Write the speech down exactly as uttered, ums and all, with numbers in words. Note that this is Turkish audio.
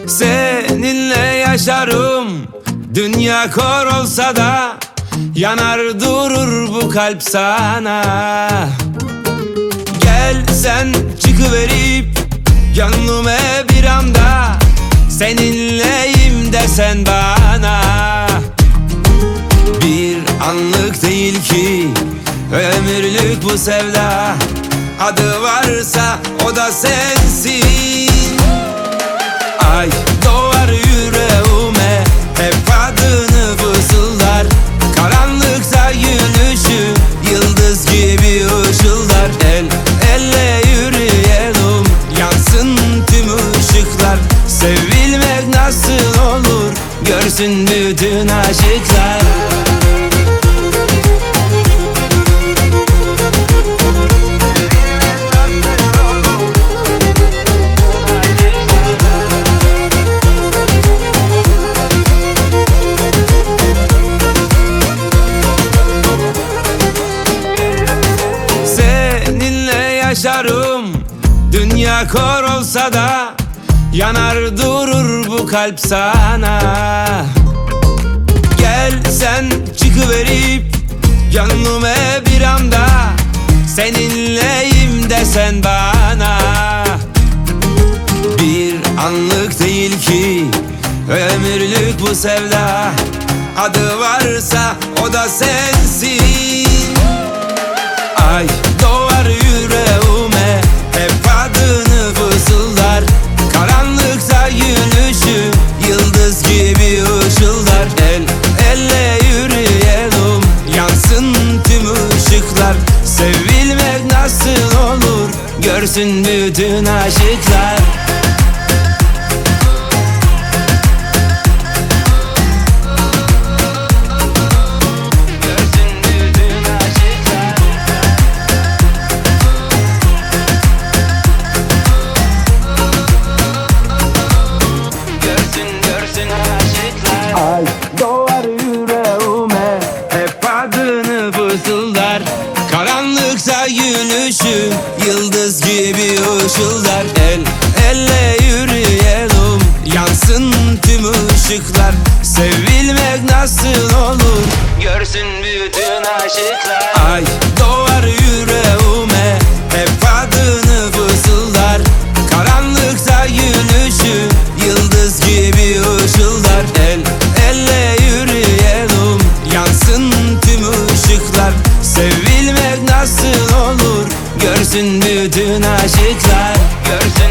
Seninle yaşarım, dünya kor olsa da yanar durur bu kalp sana. Gel sen çıkıverip gönlüme bir anda, seninleyim desen bana. Bir anlık değil ki ömürlük bu sevda, adı varsa o da sensin. Ay doğar yüreğime, hep adını fısıldar. Karanlıkta gülüşü yıldız gibi ışıldar. El elle yürüyelim, yansın tüm ışıklar. Sevilmek nasıl olur, görsün bütün aşıklar. Yaşarım, dünya kor olsa da yanar durur bu kalp sana. Gel sen çıkıverip gönlüme bir anda, seninleyim desen bana. Bir anlık değil ki ömürlük bu sevda, adı varsa o da sensin. Ay doğar yüreğime, hep adını fısıldar. Karanlıkta gülüşü yıldız gibi ışıldar. El elle yürüyelim, yansın tüm ışıklar. Sevilmek nasıl olur, görsün bütün aşıklar. Ay doğar yüreğime, hep adını fısıldar. Karanlıkta gülüşü yıldız gibi ışıldar. El elle yürüyelim, yansın tüm ışıklar. Sevilmek nasıl olur, görsün bütün aşıklar. Ay doğar yüreğime, hep adını fısıldar. Karanlıkta gülüşü yıldız gibi ışıldar. El elle yürüyelim, yansın tüm ışıklar. Sevilmek nasıl olur, görsün bütün aşıklar. Görsün